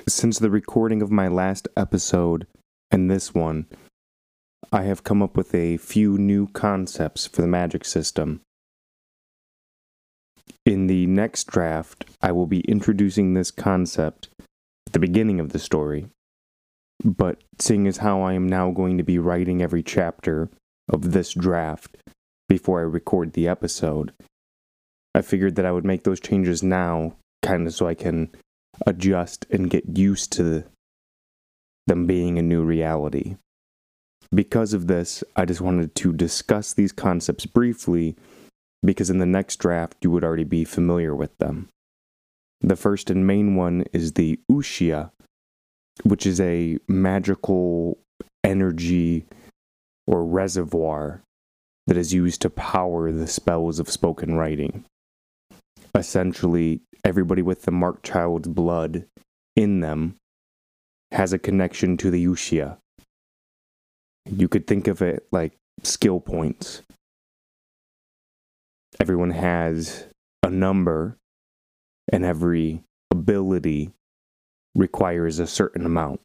Since the recording of my last episode and this one, I have come up with a few new concepts for the magic system. In the next draft, I will be introducing this concept at the beginning of the story, but seeing as how I am now going to be writing every chapter of this draft before I record the episode, I figured that I would make those changes now, kind of so I can adjust and get used to them being a new reality. Because of this, I just wanted to discuss these concepts briefly, because in the next draft you would already be familiar with them. The first and main one is the Wuxia, which is a magical energy or reservoir that is used to power the spells of spoken writing. Essentially, everybody with the Mark Child's blood in them has a connection to the Wuxia. You could think of it like skill points. Everyone has a number, and every ability requires a certain amount.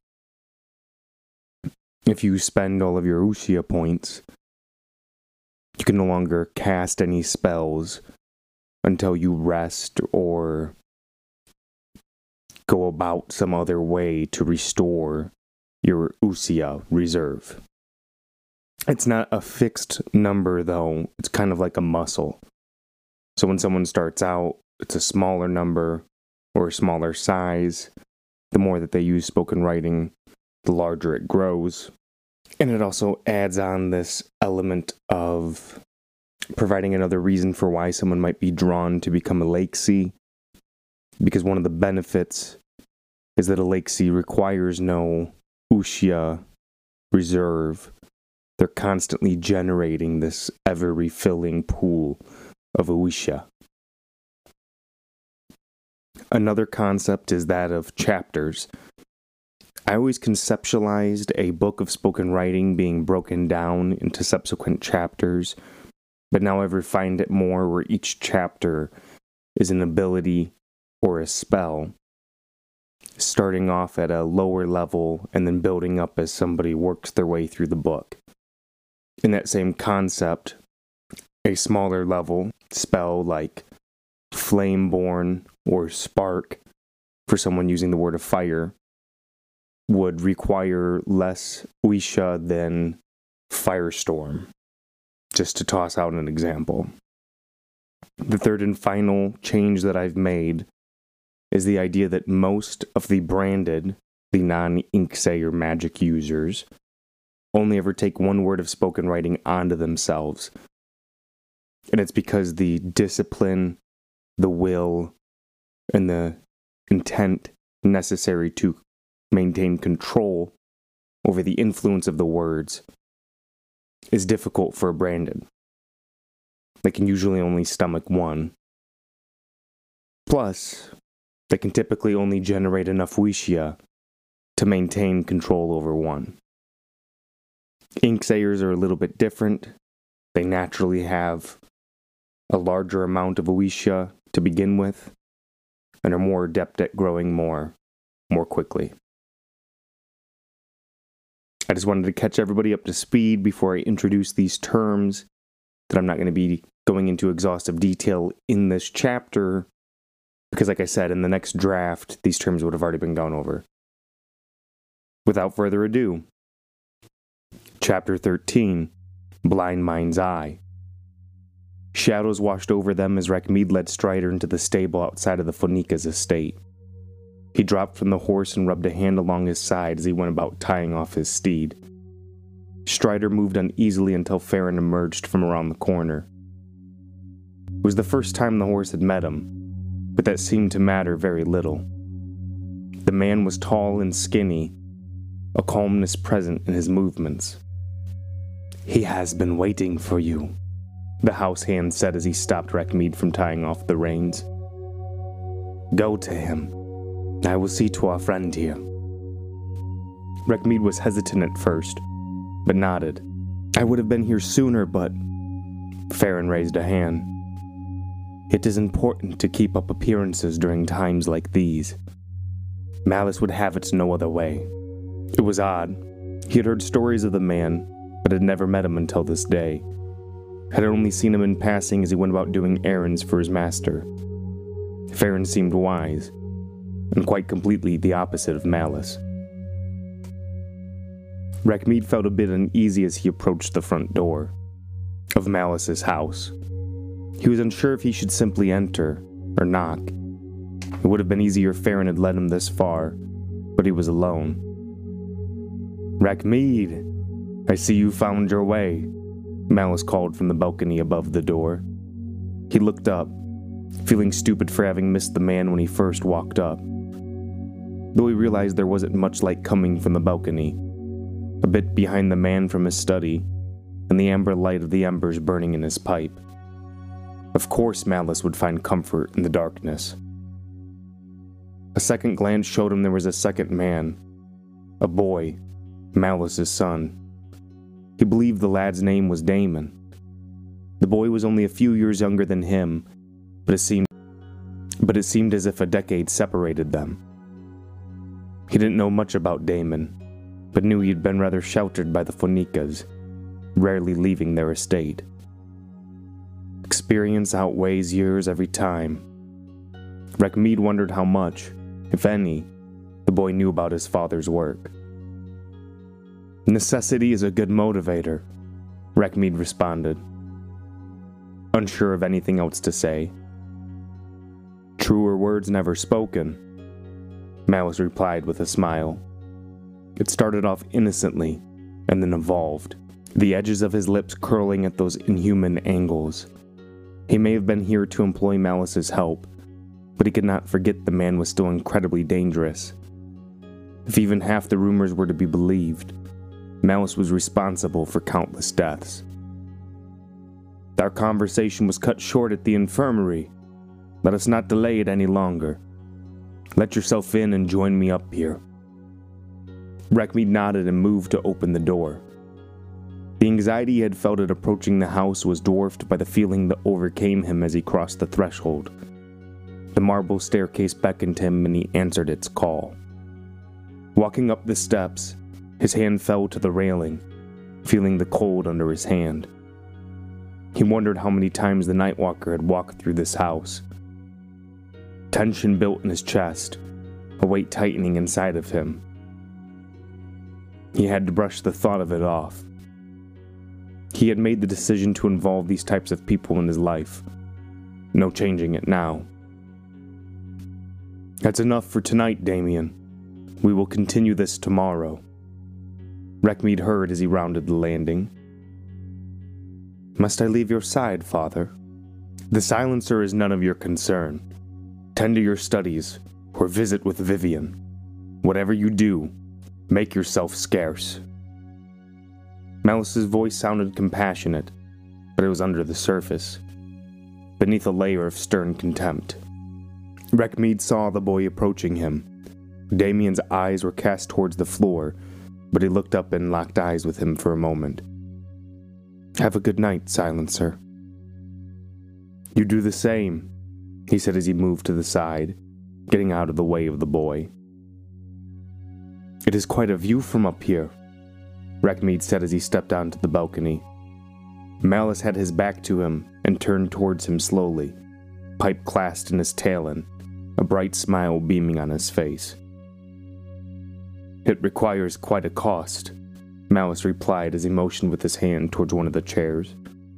If you spend all of your Wuxia points, you can no longer cast any spells until you rest or go about some other way to restore your Wuxia reserve. It's not a fixed number, though. It's kind of like a muscle. So when someone starts out, it's a smaller number or a smaller size. The more that they use spoken writing, the larger it grows. And it also adds on this element of providing another reason for why someone might be drawn to become a Lexi, because one of the benefits is that a Lexi requires no Wuxia reserve. They're constantly generating this ever-refilling pool of Wuxia. Another concept is that of chapters. I always conceptualized a book of spoken writing being broken down into subsequent chapters, but now I've refined it more where each chapter is an ability or a spell, starting off at a lower level and then building up as somebody works their way through the book. In that same concept, a smaller level spell like Flameborn or Spark, for someone using the word of fire, would require less Wuxia than Firestorm, just to toss out an example. The third and final change that I've made is the idea that most of the branded, the non-Inksayer magic users, only ever take one word of spoken writing onto themselves. And it's because the discipline, the will, and the intent necessary to maintain control over the influence of the words is difficult for a branded. They can usually only stomach one. Plus, they can typically only generate enough Wuxia to maintain control over one. Inksayers are a little bit different. They naturally have a larger amount of Wuxia to begin with, and are more adept at growing more quickly. I just wanted to catch everybody up to speed before I introduce these terms that I'm not going to be going into exhaustive detail in this chapter, because like I said, in the next draft, these terms would have already been gone over. Without further ado, Chapter 13, Blind Mind's Eye. Shadows washed over them as Rakhmid led Strider into the stable outside of the Fonika's estate. He dropped from the horse and rubbed a hand along his side as he went about tying off his steed. Strider moved uneasily until Farron emerged from around the corner. It was the first time the horse had met him, but that seemed to matter very little. The man was tall and skinny, a calmness present in his movements. "He has been waiting for you," the house hand said as he stopped Rakhmid from tying off the reins. "Go to him. I will see to our friend here." Rakhmid was hesitant at first, but nodded. "I would have been here sooner, but..." Farron raised a hand. "It is important to keep up appearances during times like these." Malice would have it no other way. It was odd. He had heard stories of the man, but had never met him until this day. Had only seen him in passing as he went about doing errands for his master. Farron seemed wise, and quite completely the opposite of Malice. Rackmead felt a bit uneasy as he approached the front door of Malice's house. He was unsure if he should simply enter or knock. It would have been easier if Farron had led him this far, but he was alone. "Rackmead, I see you found your way," Malice called from the balcony above the door. He looked up, feeling stupid for having missed the man when he first walked up. Though he realized there wasn't much light coming from the balcony, a bit behind the man from his study, and the amber light of the embers burning in his pipe. Of course Malice would find comfort in the darkness. A second glance showed him there was a second man, a boy, Malice's son. He believed the lad's name was Damon. The boy was only a few years younger than him, but it seemed as if a decade separated them. He didn't know much about Damon, but knew he'd been rather sheltered by the Fonicas, rarely leaving their estate. Experience outweighs years every time. Rackmead wondered how much, if any, the boy knew about his father's work. "Necessity is a good motivator," Rackmead responded, unsure of anything else to say. "Truer words never spoken," Malice replied with a smile. It started off innocently, and then evolved, the edges of his lips curling at those inhuman angles. He may have been here to employ Malice's help, but he could not forget the man was still incredibly dangerous. If even half the rumors were to be believed, Malice was responsible for countless deaths. "Our conversation was cut short at the infirmary. Let us not delay it any longer. Let yourself in and join me up here." Rackmead nodded and moved to open the door. The anxiety he had felt at approaching the house was dwarfed by the feeling that overcame him as he crossed the threshold. The marble staircase beckoned to him and he answered its call. Walking up the steps, his hand fell to the railing, feeling the cold under his hand. He wondered how many times the Nightwalker had walked through this house. Tension built in his chest, a weight tightening inside of him. He had to brush the thought of it off. He had made the decision to involve these types of people in his life. No changing it now. "That's enough for tonight, Damien. We will continue this tomorrow," Rackmead heard as he rounded the landing. "Must I leave your side, Father? The silencer is none of your concern. Tend to your studies, or visit with Vivian. Whatever you do, make yourself scarce." Malice's voice sounded compassionate, but it was under the surface, beneath a layer of stern contempt. Rackmead saw the boy approaching him. Damien's eyes were cast towards the floor, but he looked up and locked eyes with him for a moment. "Have a good night, Silencer." "You do the same," he said as he moved to the side, getting out of the way of the boy. "It is quite a view from up here," Rackmead said as he stepped onto the balcony. Malice had his back to him and turned towards him slowly, pipe clasped in his talon, a bright smile beaming on his face. "It requires quite a cost," Malice replied as he motioned with his hand towards one of the chairs.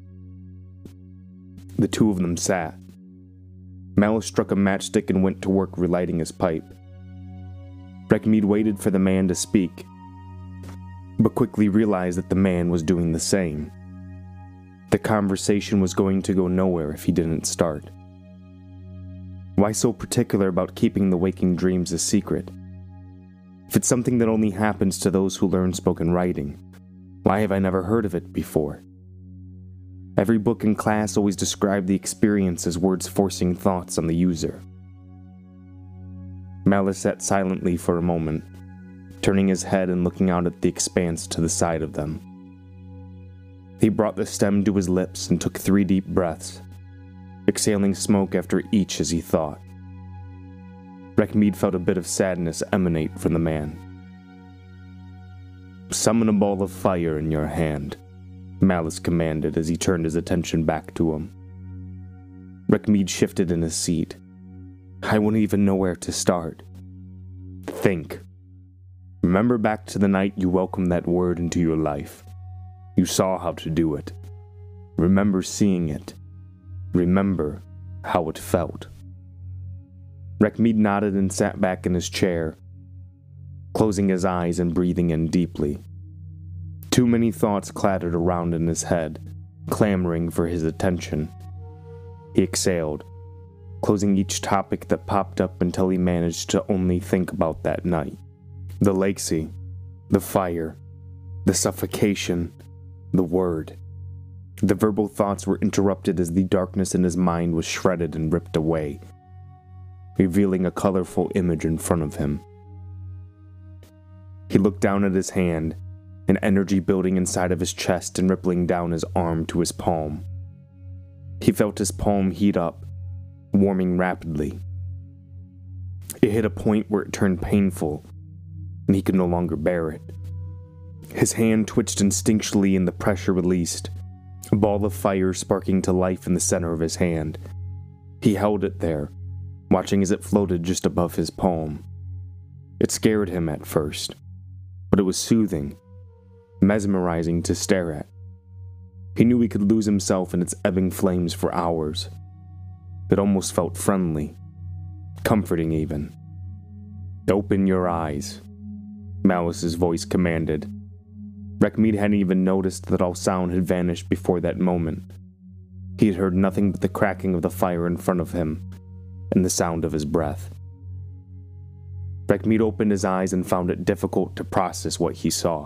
The two of them sat. Malice struck a matchstick and went to work relighting his pipe. Rackmead waited for the man to speak, but quickly realized that the man was doing the same. The conversation was going to go nowhere if he didn't start. Why so particular about keeping the waking dreams a secret? If it's something that only happens to those who learn spoken writing, why have I never heard of it before? Every book in class always described the experience as words forcing thoughts on the user. Malice sat silently for a moment, turning his head and looking out at the expanse to the side of them. He brought the stem to his lips and took 3 deep breaths, exhaling smoke after each as he thought. Reckmead felt a bit of sadness emanate from the man. "Summon a ball of fire in your hand," Malice commanded as he turned his attention back to him. Reckmead shifted in his seat. "I wouldn't even know where to start." "Think. Remember back to the night you welcomed that word into your life. You saw how to do it. Remember seeing it. Remember how it felt." Reckmead nodded and sat back in his chair, closing his eyes and breathing in deeply. Too many thoughts clattered around in his head, clamoring for his attention. He exhaled, closing each topic that popped up until he managed to only think about that night. The Lakesea, the fire, the suffocation, the word. The verbal thoughts were interrupted as the darkness in his mind was shredded and ripped away, revealing a colorful image in front of him. He looked down at his hand, an energy building inside of his chest and rippling down his arm to his palm. He felt his palm heat up, warming rapidly. It hit a point where it turned painful, and he could no longer bear it. His hand twitched instinctually and the pressure released, a ball of fire sparking to life in the center of his hand. He held it there, watching as it floated just above his palm. It scared him at first, but it was soothing, mesmerizing to stare at. He knew he could lose himself in its ebbing flames for hours. It almost felt friendly, comforting even. "Open your eyes," Malice's voice commanded. Reckmead hadn't even noticed that all sound had vanished before that moment. He had heard nothing but the cracking of the fire in front of him and the sound of his breath. Reckmead opened his eyes and found it difficult to process what he saw.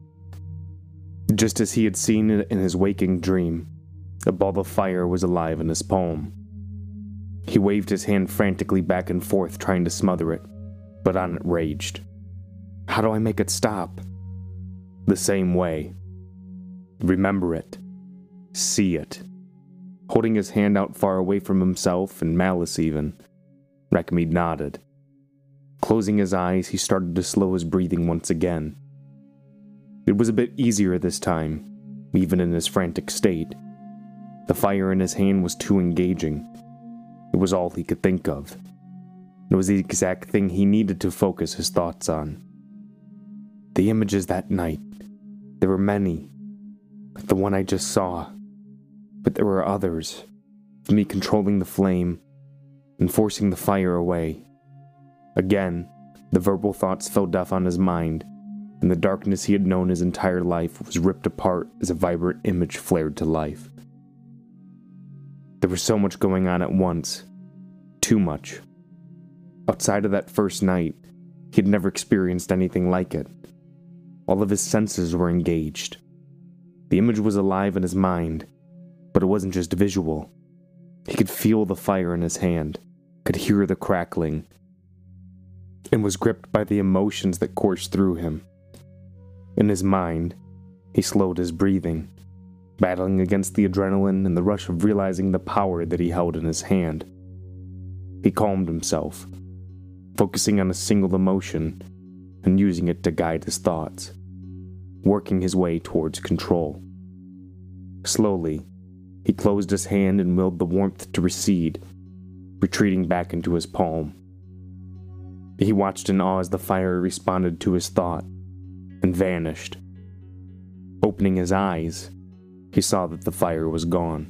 Just as he had seen it in his waking dream, a ball of fire was alive in his palm. He waved his hand frantically back and forth trying to smother it, but on it raged. "How do I make it stop?" "The same way. Remember it. See it." Holding his hand out far away from himself and Malice even, Reckmead nodded. Closing his eyes, he started to slow his breathing once again. It was a bit easier this time, even in his frantic state. The fire in his hand was too engaging. It was all he could think of. It was the exact thing he needed to focus his thoughts on. The images that night. There were many, like the one I just saw. But there were others, of me controlling the flame and forcing the fire away. Again, the verbal thoughts fell deaf on his mind, and the darkness he had known his entire life was ripped apart as a vibrant image flared to life. There was so much going on at once. Too much. Outside of that first night, he had never experienced anything like it. All of his senses were engaged. The image was alive in his mind, but it wasn't just visual. He could feel the fire in his hand, could hear the crackling, and was gripped by the emotions that coursed through him. In his mind, he slowed his breathing, battling against the adrenaline and the rush of realizing the power that he held in his hand. He calmed himself, focusing on a single emotion and using it to guide his thoughts, working his way towards control. Slowly, he closed his hand and willed the warmth to recede, retreating back into his palm. He watched in awe as the fire responded to his thought and vanished. Opening his eyes, he saw that the fire was gone.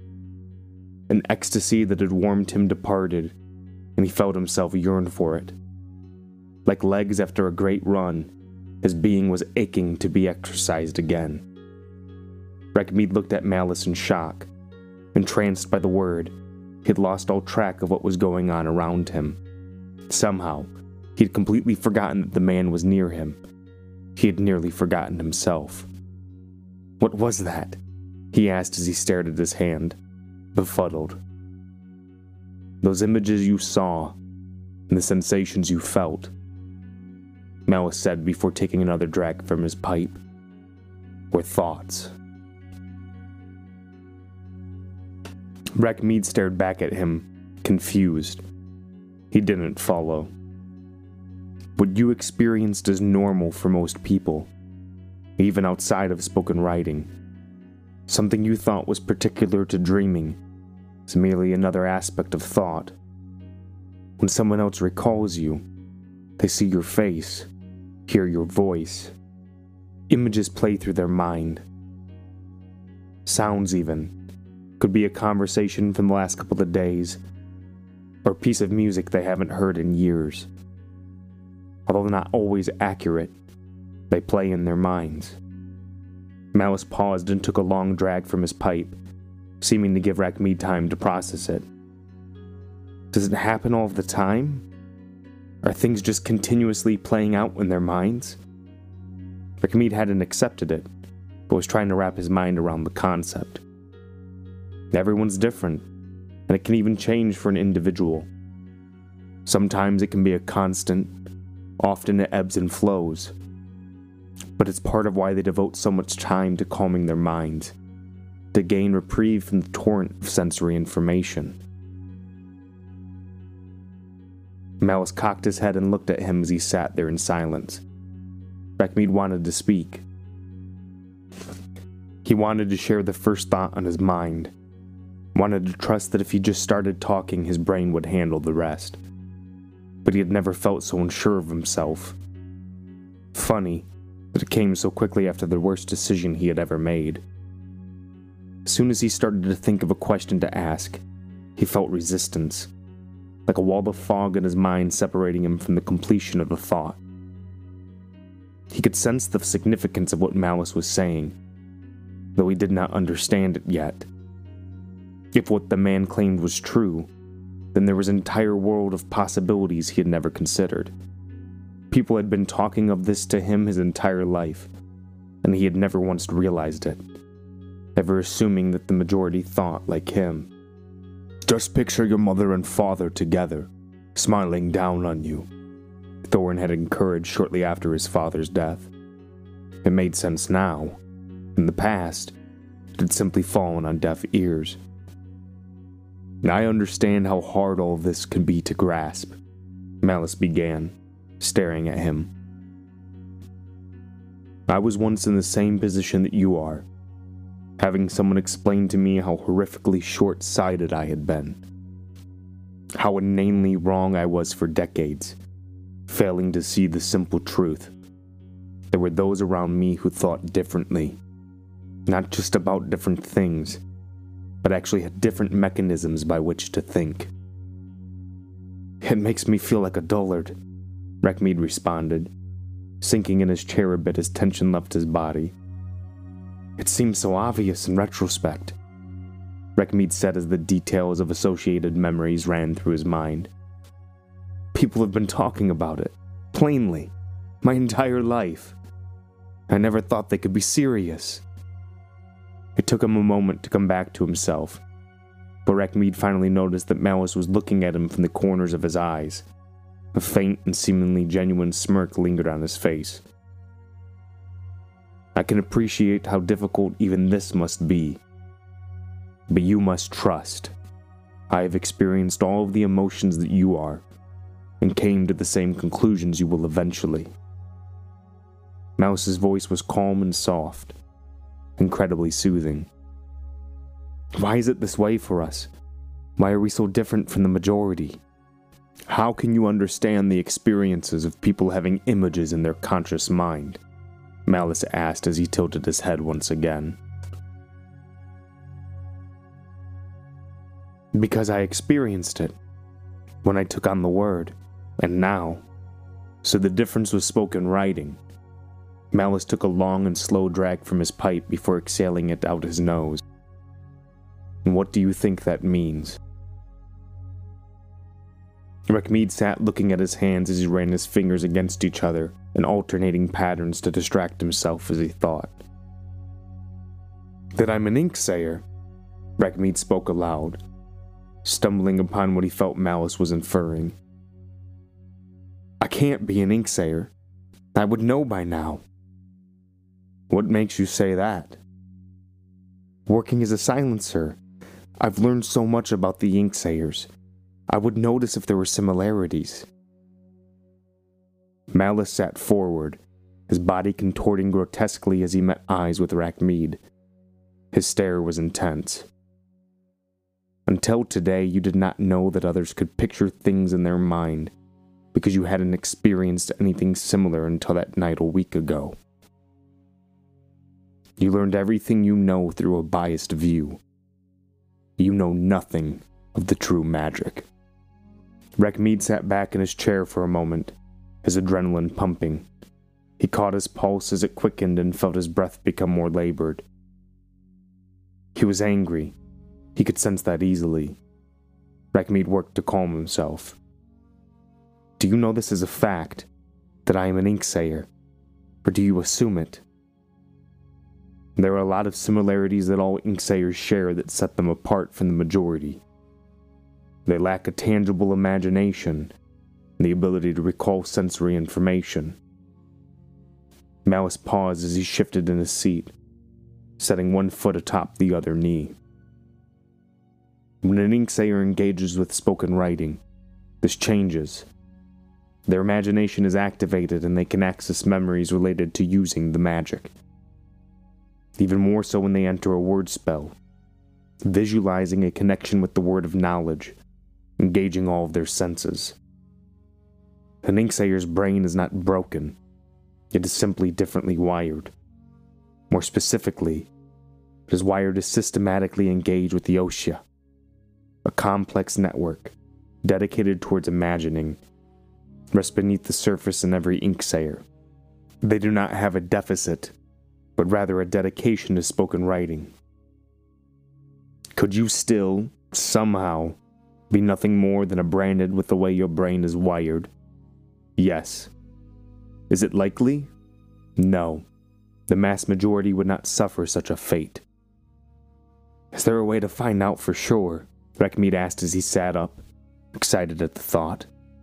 An ecstasy that had warmed him departed, and he felt himself yearn for it. Like legs after a great run, his being was aching to be exercised again. Reckmead looked at Malice in shock. Entranced by the word, he had lost all track of what was going on around him. Somehow, he had completely forgotten that the man was near him. He had nearly forgotten himself. "What was that?" he asked as he stared at his hand, befuddled. "Those images you saw, and the sensations you felt," Malice said before taking another drag from his pipe, "were thoughts." Reckmead stared back at him, confused. He didn't follow. What you experienced is normal for most people, even outside of spoken writing. Something you thought was particular to dreaming is merely another aspect of thought. When someone else recalls you, they see your face, hear your voice. Images play through their mind. Sounds even. Could be a conversation from the last couple of days, or a piece of music they haven't heard in years. Although not always accurate, they play in their minds. Malice paused and took a long drag from his pipe, seeming to give Rakhmeed time to process it. Does it happen all the time? Are things just continuously playing out in their minds? Rakhmeed hadn't accepted it, but was trying to wrap his mind around the concept. Everyone's different, and it can even change for an individual. Sometimes it can be a constant, often it ebbs and flows. But it's part of why they devote so much time to calming their minds, to gain reprieve from the torrent of sensory information. Malice cocked his head and looked at him as he sat there in silence. Rakhmeed wanted to speak. He wanted to share the first thought on his mind, wanted to trust that if he just started talking, his brain would handle the rest. But he had never felt so unsure of himself. Funny that it came so quickly after the worst decision he had ever made. As soon as he started to think of a question to ask, he felt resistance, like a wall of fog in his mind separating him from the completion of the thought. He could sense the significance of what Malice was saying, though he did not understand it yet. If what the man claimed was true, then there was an entire world of possibilities he had never considered. People had been talking of this to him his entire life, and he had never once realized it, ever assuming that the majority thought like him. Just picture your mother and father together, smiling down on you, Thorin had encouraged shortly after his father's death. It made sense now. In the past, it had simply fallen on deaf ears. I understand how hard all of this can be to grasp, Malice began, staring at him. I was once in the same position that you are, having someone explain to me how horrifically short-sighted I had been, how inanely wrong I was for decades, failing to see the simple truth. There were those around me who thought differently, not just about different things, but actually had different mechanisms by which to think. It makes me feel like a dullard, Rakhmeed responded, sinking in his chair a bit as tension left his body. It seems so obvious in retrospect, Rakhmeed said as the details of associated memories ran through his mind. People have been talking about it, plainly, my entire life. I never thought they could be serious. It took him a moment to come back to himself, but Rakhmeed finally noticed that Malice was looking at him from the corners of his eyes. A faint and seemingly genuine smirk lingered on his face. I can appreciate how difficult even this must be. But you must trust. I have experienced all of the emotions that you are, and came to the same conclusions you will eventually. Malice's voice was calm and soft, incredibly soothing. Why is it this way for us? Why are we so different from the majority? How can you understand the experiences of people having images in their conscious mind? Malice asked as he tilted his head once again. Because I experienced it, when I took on the word, and now. So the difference was spoken writing. Malice took a long and slow drag from his pipe before exhaling it out his nose. And what do you think that means? Rakhmeed sat looking at his hands as he ran his fingers against each other in alternating patterns to distract himself as he thought. That I'm an Inksayer, Rakhmeed spoke aloud, stumbling upon what he felt Malice was inferring. I can't be an Inksayer. I would know by now. What makes you say that? Working as a silencer, I've learned so much about the Inksayers. I would notice if there were similarities. Malice sat forward, his body contorting grotesquely as he met eyes with Rachmead. His stare was intense. Until today, you did not know that others could picture things in their mind, because you hadn't experienced anything similar until that night a week ago. You learned everything you know through a biased view. You know nothing of the true magic. Rachmead sat back in his chair for a moment, his adrenaline pumping. He caught his pulse as it quickened and felt his breath become more labored. He was angry. He could sense that easily. Rachmead worked to calm himself. Do you know this is a fact, that I am an Inksayer, or do you assume it? There are a lot of similarities that all Inksayers share that set them apart from the majority. They lack a tangible imagination and the ability to recall sensory information. Malice paused as he shifted in his seat, setting one foot atop the other knee. When an Inksayer engages with spoken writing, this changes. Their imagination is activated and they can access memories related to using the magic. Even more so when they enter a word spell, visualizing a connection with the word of knowledge, engaging all of their senses. An Inksayer's brain is not broken, it is simply differently wired. More specifically, it is wired to systematically engage with the Oshia, a complex network dedicated towards imagining, rests beneath the surface in every Inksayer. They do not have a deficit, but rather a dedication to spoken writing. Could you still, somehow, be nothing more than a branded with the way your brain is wired? Yes. Is it likely? No. The mass majority would not suffer such a fate. Is there a way to find out for sure? Rachmead asked as he sat up, excited at the thought.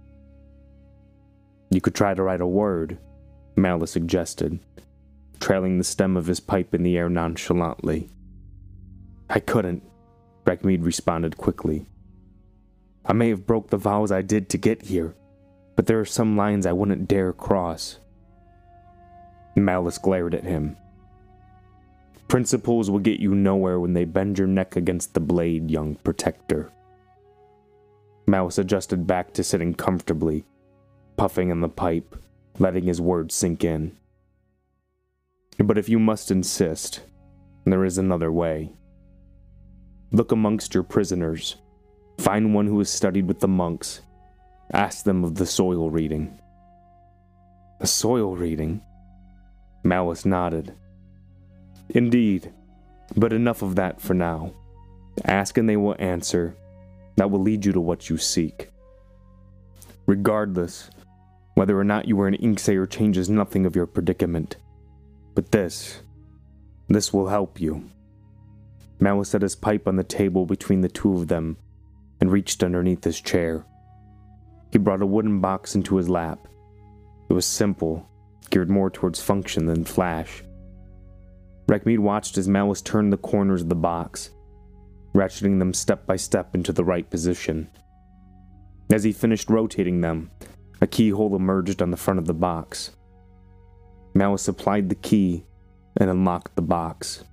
You could try to write a word, Malice suggested, trailing the stem of his pipe in the air nonchalantly. I couldn't, Rachmead responded quickly. I may have broke the vows I did to get here, but there are some lines I wouldn't dare cross. Malice glared at him. Principles will get you nowhere when they bend your neck against the blade, young protector. Malice adjusted back to sitting comfortably, puffing on the pipe, letting his words sink in. But if you must insist, there is another way. Look amongst your prisoners. Find one who has studied with the monks. Ask them of the soil reading. The soil reading? Malice nodded. Indeed, but enough of that for now. Ask and they will answer. That will lead you to what you seek. Regardless, whether or not you are an Inksayer changes nothing of your predicament. But this will help you. Malice set his pipe on the table between the two of them and reached underneath his chair. He brought a wooden box into his lap. It was simple, geared more towards function than flash. Rachmead watched as Malice turned the corners of the box, ratcheting them step by step into the right position. As he finished rotating them, a keyhole emerged on the front of the box. Malice applied the key and unlocked the box.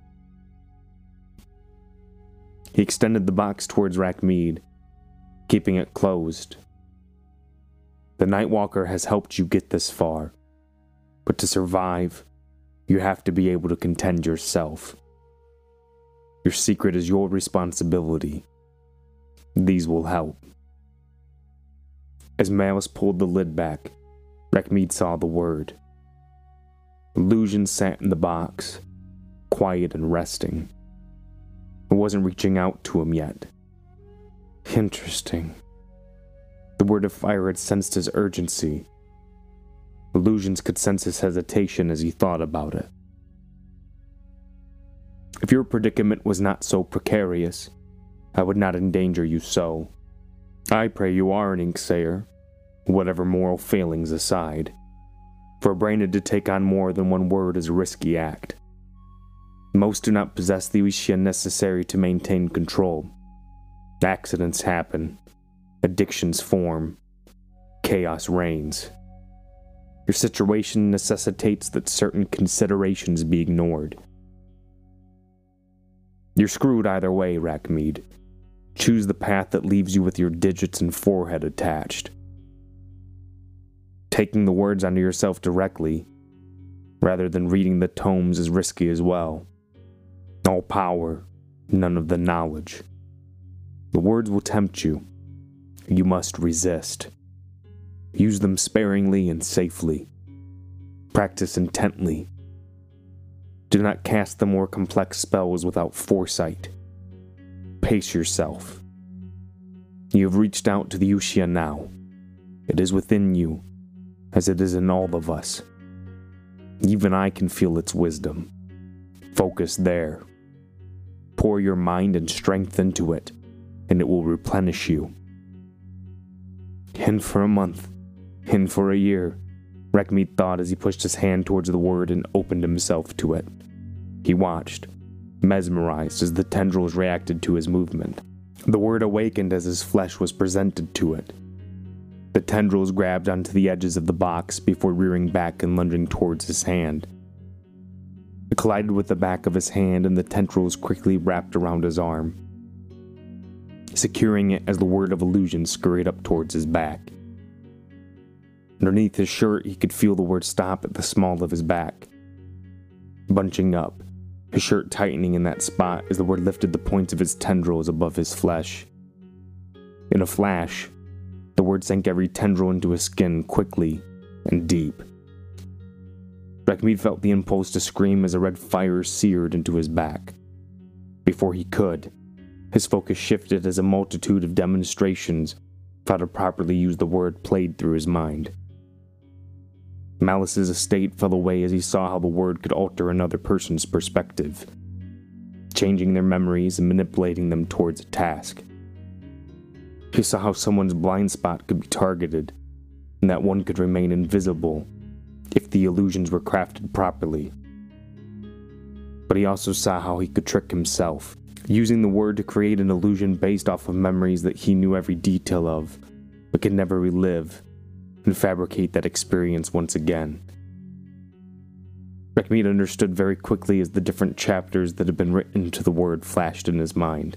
He extended the box towards Rachmead, keeping it closed. The Nightwalker has helped you get this far, but to survive, you have to be able to contend yourself. Your secret is your responsibility. These will help. As Malice pulled the lid back, Rachmead saw the word. Illusion sat in the box, quiet and resting. It wasn't reaching out to him yet. Interesting. The word of fire had sensed his urgency. Illusions could sense his hesitation as he thought about it. If your predicament was not so precarious, I would not endanger you so. I pray you are an Inksayer, whatever moral failings aside. For a brained to take on more than one word is a risky act. Most do not possess the Oshia necessary to maintain control. Accidents happen. Addictions form. Chaos reigns. Your situation necessitates that certain considerations be ignored. You're screwed either way, Rackmead. Choose the path that leaves you with your digits and forehead attached. Taking the words onto yourself directly, rather than reading the tomes, is risky as well. All power, none of the knowledge. The words will tempt you. You must resist. Use them sparingly and safely. Practice intently. Do not cast the more complex spells without foresight. Pace yourself. You have reached out to the Uxia now. It is within you, as it is in all of us. Even I can feel its wisdom. Focus there. Pour your mind and strength into it, and it will replenish you. In for a month, in for a year, Rackmead thought as he pushed his hand towards the word and opened himself to it. He watched, mesmerized as the tendrils reacted to his movement. The word awakened as his flesh was presented to it. The tendrils grabbed onto the edges of the box before rearing back and lunging towards his hand. It collided with the back of his hand and the tendrils quickly wrapped around his arm, securing it as the word of illusion scurried up towards his back. Underneath his shirt, he could feel the word stop at the small of his back. Bunching up, his shirt tightening in that spot as the word lifted the points of its tendrils above his flesh. In a flash, the word sank every tendril into his skin quickly and deep. Rackmead felt the impulse to scream as a red fire seared into his back. Before he could, his focus shifted as a multitude of demonstrations of how to properly use the word played through his mind. Malice's estate fell away as he saw how the word could alter another person's perspective, changing their memories and manipulating them towards a task. He saw how someone's blind spot could be targeted, and that one could remain invisible if the illusions were crafted properly. But he also saw how he could trick himself, using the word to create an illusion based off of memories that he knew every detail of, but could never relive, and fabricate that experience once again. Rackmead understood very quickly as the different chapters that had been written to the word flashed in his mind.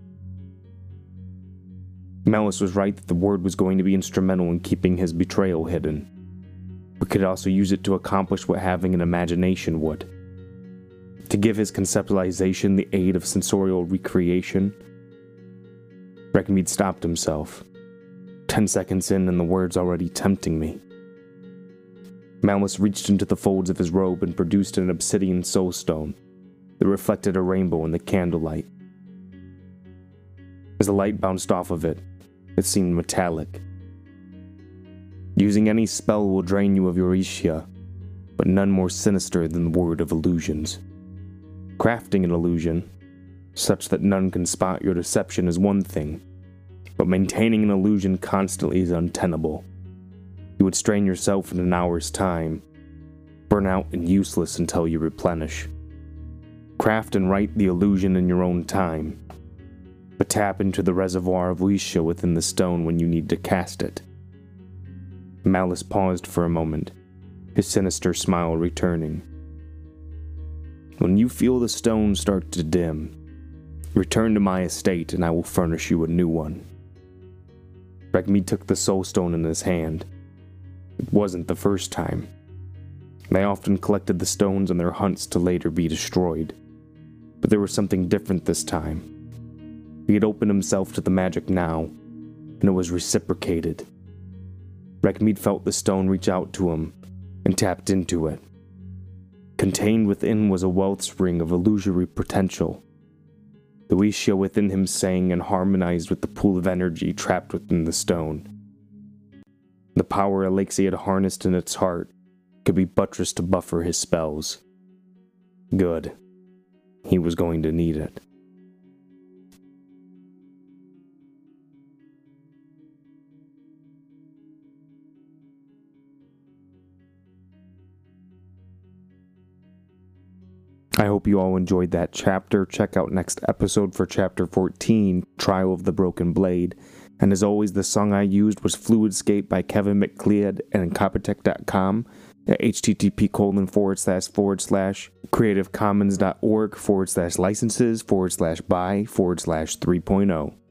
Malice was right that the word was going to be instrumental in keeping his betrayal hidden, but could also use it to accomplish what having an imagination would. To give his conceptualization the aid of sensorial recreation. Rackmead stopped himself. 10 seconds in and the word's already tempting me. Malice reached into the folds of his robe and produced an obsidian soulstone that reflected a rainbow in the candlelight. As the light bounced off of it, it seemed metallic. Using any spell will drain you of your Uxia, but none more sinister than the word of illusions. Crafting an illusion, such that none can spot your deception, is one thing, but maintaining an illusion constantly is untenable. You would strain yourself in an hour's time, burn out and useless until you replenish. Craft and write the illusion in your own time, but tap into the reservoir of Uxia within the stone when you need to cast it. Malice paused for a moment, his sinister smile returning. When you feel the stone start to dim, return to my estate and I will furnish you a new one. Rackmead took the soulstone in his hand. It wasn't the first time. They often collected the stones on their hunts to later be destroyed. But there was something different this time. He had opened himself to the magic now, and it was reciprocated. Rackmead felt the stone reach out to him, and tapped into it. Contained within was a wellspring of illusory potential. The Uxia within him sang and harmonized with the pool of energy trapped within the stone. The power Alexei had harnessed in its heart could be buttressed to buffer his spells. Good. He was going to need it. I hope you all enjoyed that chapter. Check out next episode for chapter 14, Trial of the Broken Blade, And as always, the song I used was Fluidscape by Kevin MacLeod and Incompetech.com at http://creativecommons.org/licenses/by/3.0.